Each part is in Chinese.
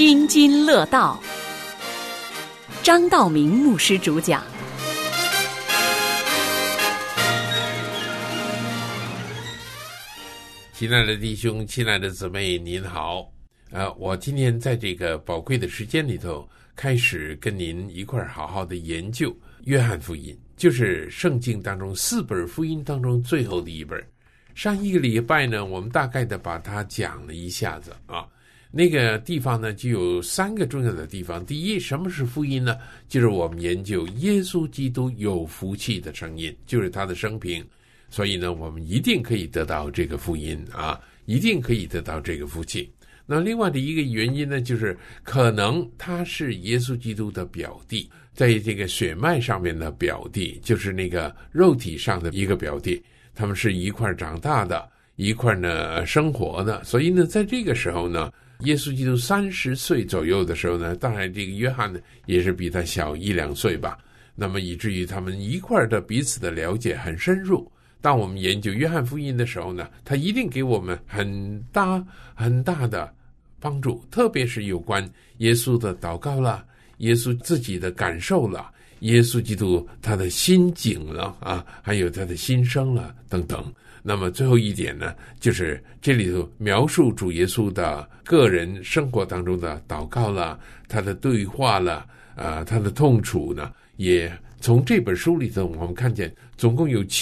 津津乐道，张道明牧师主讲。 亲爱的弟兄，亲爱的姊妹，您好。我今天在这个宝贵的时间里头，开始跟您一块好好的研究约翰福音，就是圣经当中4本福音当中最后的一本。上一个礼拜呢，我们大概的把它讲了一下子啊。那个地方呢，就有3个重要的地方。第一，什么是福音呢？就是我们研究耶稣基督有福气的成因，就是他的生平。所以呢，我们一定可以得到这个福音啊，一定可以得到这个福气。那另外的一个原因呢，就是可能他是耶稣基督的表弟，在这个血脉上面的表弟，就是那个肉体上的一个表弟，他们是一块长大的，一块呢生活的。所以呢，在这个时候呢，耶稣基督30岁左右的时候呢，当然这个约翰呢也是比他小1-2岁吧，那么以至于他们一块的彼此的了解很深入。当我们研究约翰福音的时候呢，他一定给我们很大的帮助，特别是有关耶稣的祷告了，耶稣自己的感受了，耶稣基督他的心境了啊，还有他的心声了等等。那么最后一点呢，就是这里头描述主耶稣的个人生活当中的祷告了，他的对话了，他的痛楚呢，也从这本书里头我们看见总共有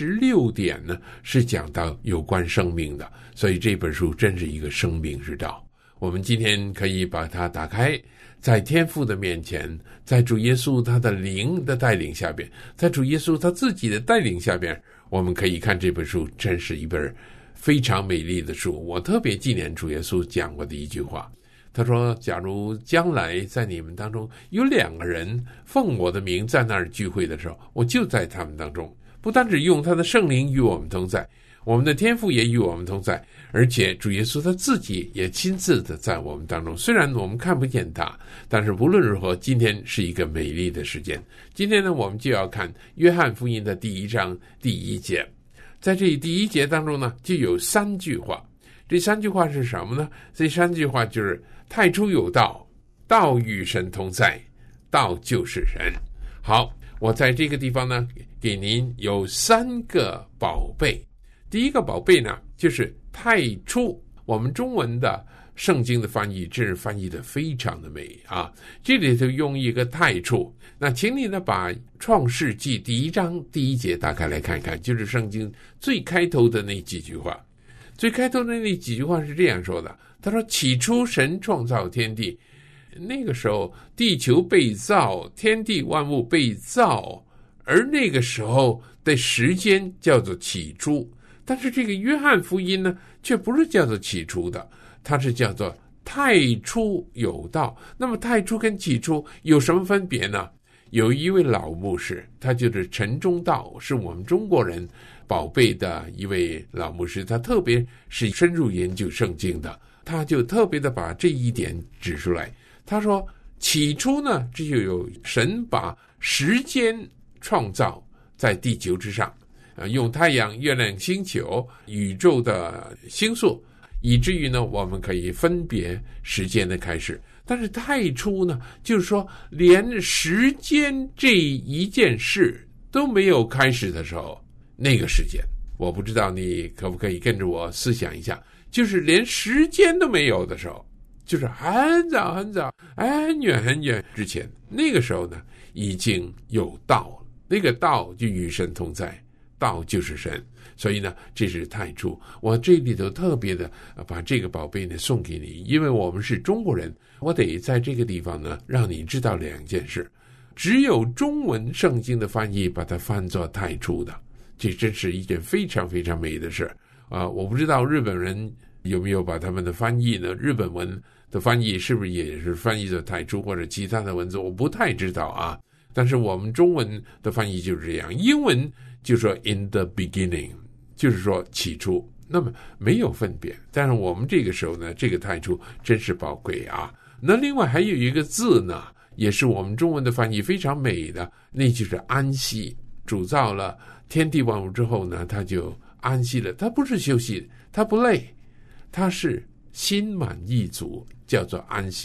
76点呢是讲到有关生命的，所以这本书真是一个生命之道。我们今天可以把它打开，在天父的面前，在主耶稣他的灵的带领下边，在主耶稣他自己的带领下边，我们可以看这本书，真是一本非常美丽的书。我特别纪念主耶稣讲过的一句话，他说，假如将来在你们当中有2个人奉我的名在那儿聚会的时候，我就在他们当中，不单只用他的圣灵与我们同在，我们的天父也与我们同在，而且主耶稣他自己也亲自的在我们当中。虽然我们看不见他，但是无论如何，今天是一个美丽的时间。今天呢，我们就要看约翰福音的第1章第1节。在这第1节当中呢，就有3句话。这3句话是什么呢？这3句话就是太初有道，道与神同在，道就是神。好，我在这个地方呢，给您有3个宝贝。第一个宝贝呢，就是太初。我们中文的圣经的翻译，这是翻译的非常的美啊。这里头用一个太初，那请你呢把创世纪第1章第1节打开来看看，就是圣经最开头的那几句话。最开头的那几句话是这样说的，他说，起初神创造天地，那个时候地球被造，天地万物被造，而那个时候的时间叫做起初。但是这个约翰福音呢，却不是叫做起初的，它是叫做太初有道。那么太初跟起初有什么分别呢？有一位老牧师，他就是陈忠道，是我们中国人宝贝的一位老牧师，他特别是深入研究圣经的，他就特别的把这一点指出来。他说，起初呢，这就有神把时间创造在地球之上，用太阳、月亮、星球、宇宙的星宿，以至于呢，我们可以分别时间的开始。但是太初呢，就是说连时间这一件事都没有开始的时候，那个时间，我不知道你可不可以跟着我思想一下，就是连时间都没有的时候，就是很早很早很远很远之前，那个时候呢，已经有道了，那个道就与神同在，道就是神。所以呢，这是太初。我这里头特别的把这个宝贝呢送给你，因为我们是中国人，我得在这个地方呢让你知道2件事。只有中文圣经的翻译把它翻作太初的，这真是一件非常非常美的事我不知道日本人有没有把他们的翻译呢，日本文的翻译是不是也是翻译作太初，或者其他的文字我不太知道啊。但是我们中文的翻译就是这样，英文就说 in the beginning， 就是说起初，那么没有分别。但是我们这个时候呢，这个太初真是宝贵啊。那另外还有一个字呢，也是我们中文的翻译非常美的，那就是安息。主造了天地万物之后呢，他就安息了，他不是休息，他不累，他是心满意足，叫做安息。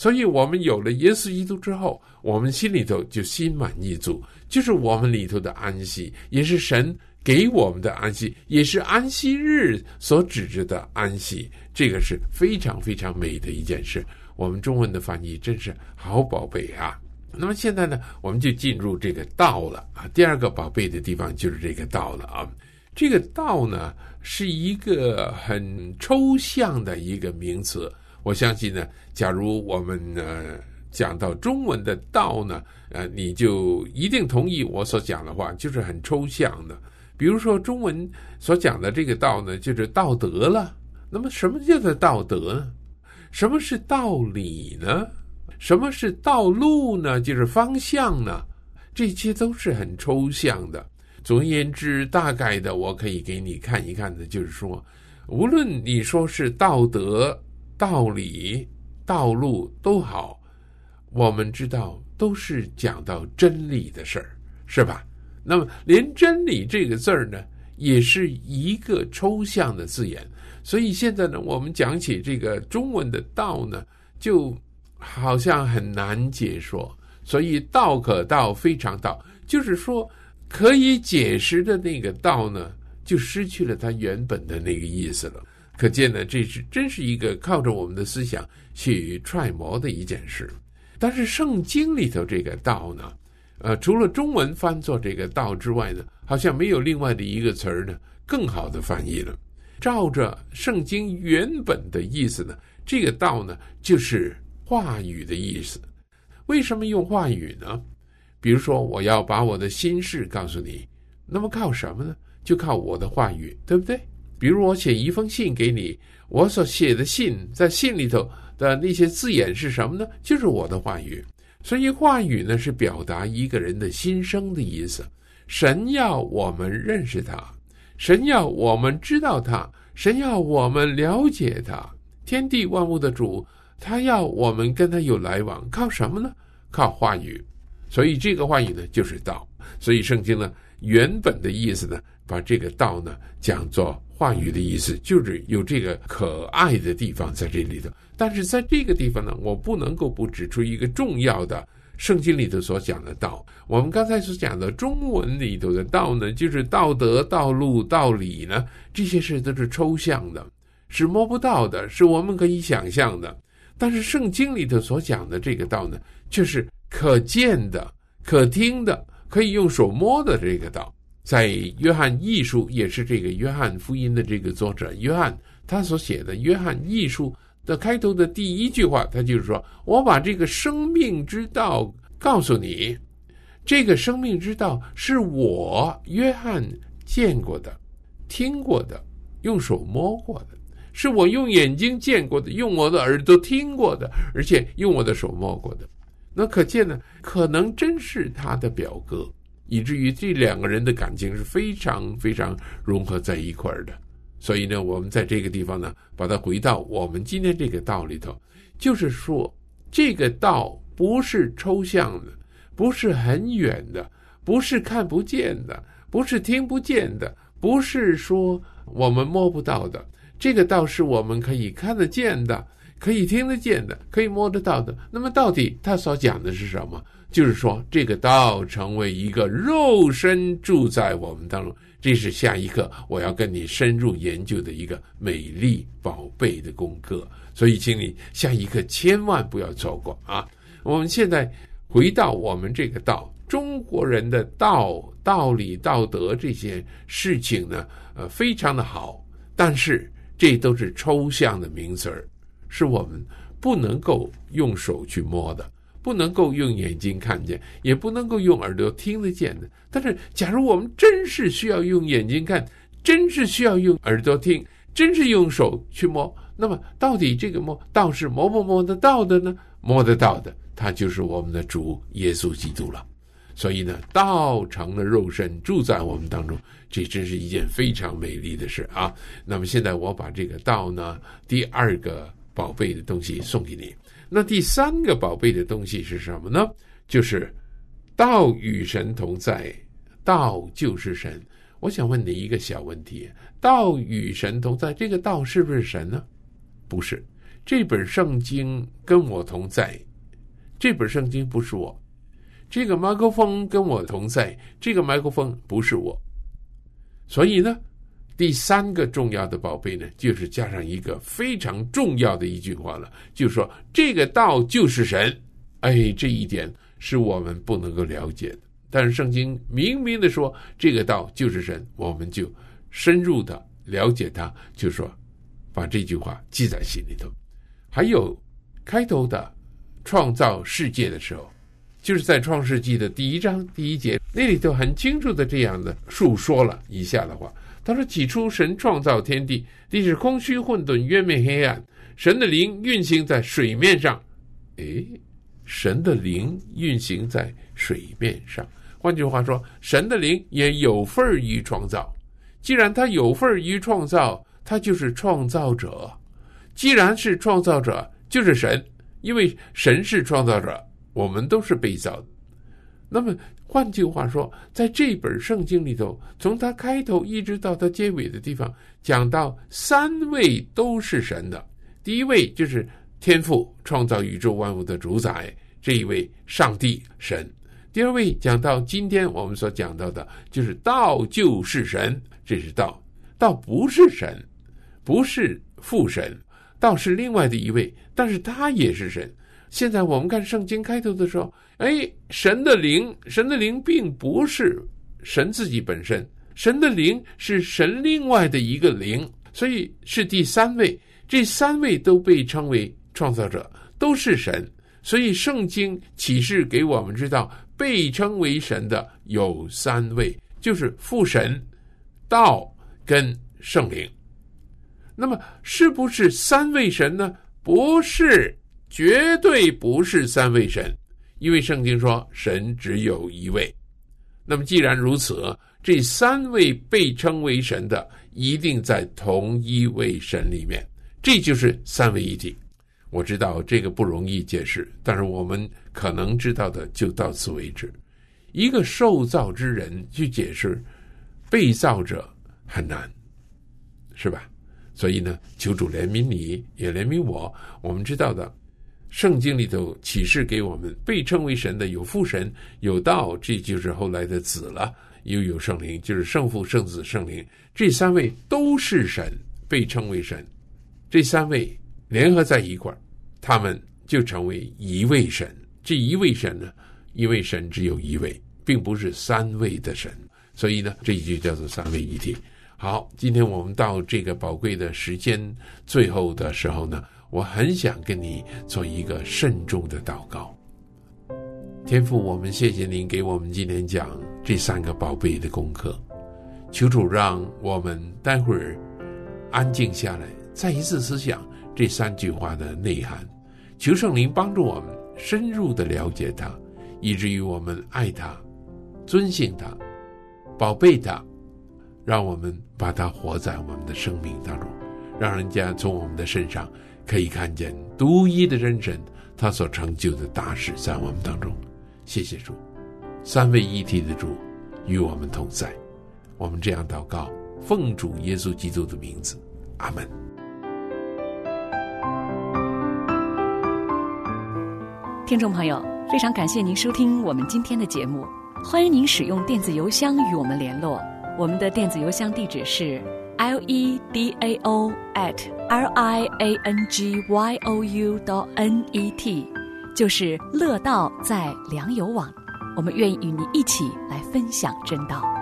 所以我们有了耶稣基督之后，我们心里头就心满意足，就是我们里头的安息，也是神给我们的安息，也是安息日所指着的安息。这个是非常非常美的一件事。我们中文的翻译真是好宝贝啊。那么现在呢，我们就进入这个道了啊。第二个宝贝的地方就是这个道了啊。这个道呢，是一个很抽象的一个名词。我相信呢，假如我们讲到中文的道呢，你就一定同意我所讲的话，就是很抽象的。比如说中文所讲的这个道呢，就是道德了。那么什么叫做道德呢？什么是道理呢？什么是道路呢？就是方向呢？这些都是很抽象的。总而言之，大概的我可以给你看一看的，就是说，无论你说是道德、道理、道路都好，我们知道都是讲到真理的事儿，是吧？那么连真理这个字儿呢，也是一个抽象的字眼。所以现在呢，我们讲起这个中文的道呢，就好像很难解说。所以道可道非常道，就是说可以解释的那个道呢，就失去了它原本的那个意思了。可见呢，这是真是一个靠着我们的思想去揣摩的一件事。但是圣经里头这个道呢，除了中文翻作这个道之外呢，好像没有另外的一个词儿呢更好的翻译了。照着圣经原本的意思呢，这个道呢就是话语的意思。为什么用话语呢？比如说我要把我的心事告诉你，那么靠什么呢？就靠我的话语，对不对？比如我写一封信给你，我所写的信，在信里头的那些字眼是什么呢？就是我的话语。所以话语呢，是表达一个人的心声的意思。神要我们认识他，神要我们知道他，神要我们了解他。天地万物的主，他要我们跟他有来往，靠什么呢？靠话语。所以这个话语呢，就是道。所以圣经呢，原本的意思呢，把这个道呢讲作话语的意思，就是有这个可爱的地方在这里头。但是在这个地方呢，我不能够不指出一个重要的圣经里头所讲的道。我们刚才所讲的中文里头的道呢，就是道德、道路、道理呢，这些事都是抽象的，是摸不到的，是我们可以想象的。但是圣经里头所讲的这个道呢，却是可见的、可听的、可以用手摸的这个道。在约翰一书，也是这个约翰福音的这个作者约翰他所写的约翰一书的开头的第一句话，他就是说，我把这个生命之道告诉你。这个生命之道是我约翰见过的、听过的、用手摸过的，是我用眼睛见过的，用我的耳朵听过的，而且用我的手摸过的。那可见呢，可能真是他的表哥，以至于这两个人的感情是非常非常融合在一块的。所以呢，我们在这个地方呢，把它回到我们今天这个道里头，就是说，这个道不是抽象的，不是很远的，不是看不见的，不是听不见的，不是说我们摸不到的。这个道是我们可以看得见的，可以听得见的，可以摸得到的。那么到底他所讲的是什么？就是说，这个道成为一个肉身住在我们当中。这是下一课我要跟你深入研究的一个美丽宝贝的功课，所以请你下一课千万不要错过啊！我们现在回到我们这个道，中国人的道、道理、道德这些事情呢，非常的好，但是这都是抽象的名词儿，是我们不能够用手去摸的，不能够用眼睛看见，也不能够用耳朵听得见的。但是假如我们真是需要用眼睛看，真是需要用耳朵听，真是用手去摸，那么到底这个摸道是摸不摸得到的呢？摸得到的，他就是我们的主耶稣基督了。所以呢，道成了肉身住在我们当中，这真是一件非常美丽的事啊。那么现在我把这个道呢，第二个宝贝的东西送给你。那第三个宝贝的东西是什么呢？就是道与神同在，道就是神。我想问你一个小问题，道与神同在，这个道是不是神呢？不是， 这本圣经跟我同在，这本圣经不是我；这个麦克风跟我同在，这个麦克风不是我。所以呢，第三个重要的宝贝呢，就是加上一个非常重要的一句话了，就是说这个道就是神。这一点是我们不能够了解的，但是圣经明明的说这个道就是神，我们就深入的了解它，就是说把这句话记在心里头。还有开头的创造世界的时候，就是在创世纪的第1章第1节，那里头很清楚的这样的述说了以下的话。他说，起初神创造天地，地是空虚混沌，渊面黑暗，神的灵运行在水面上。神的灵运行在水面上，换句话说，神的灵也有份于创造。既然他有份于创造，他就是创造者。既然是创造者，就是神，因为神是创造者，我们都是被造的。那么换句话说，在这本圣经里头，从它开头一直到它结尾的地方，讲到3位都是神的。第一位就是天父，创造宇宙万物的主宰，这一位上帝神。第二位讲到今天我们所讲到的，就是道就是神，这是道。道不是神，不是父神，道是另外的一位，但是他也是神。现在我们看圣经开头的时候，神的灵并不是神自己本身，神的灵是神另外的一个灵，所以是第3位。这3位都被称为创造者，都是神。所以圣经启示给我们知道，被称为神的有3位，就是父神、道跟圣灵。那么是不是3位神呢？不是，绝对不是3位神，因为圣经说神只有1位。那么既然如此，这3位被称为神的一定在同一位神里面，这就是3位一体。我知道这个不容易解释，但是我们可能知道的就到此为止。一个受造之人去解释被造者很难，是吧？所以呢，求主怜悯你，也怜悯我。我们知道的，圣经里头启示给我们，被称为神的有父神，有道，这就是后来的子了，又有圣灵，就是圣父、圣子、圣灵，这3位都是神，被称为神。这3位联合在一块，他们就成为一位神。这一位神呢，一位神只有1位，并不是3位的神，所以呢，这一句叫做3位一体。好，今天我们到这个宝贵的时间最后的时候呢，我很想跟你做一个慎重的祷告。天父，我们谢谢您给我们今天讲这3个宝贝的功课，求主让我们待会儿安静下来，再一次思想这3句话的内涵，求圣灵帮助我们深入的了解它，以至于我们爱它、尊敬它、宝贝它，让我们把它活在我们的生命当中，让人家从我们的身上可以看见独一的真神他所成就的大事在我们当中。谢谢主，3位一体的主与我们同在。我们这样祷告，奉主耶稣基督的名字，阿们。 听众朋友，非常感谢您收听我们今天的节目，欢迎您使用电子邮箱与我们联络。我们的电子邮箱地址是 ledao@liangyou.net， 就是乐道在良友网。我们愿意与你一起来分享真道。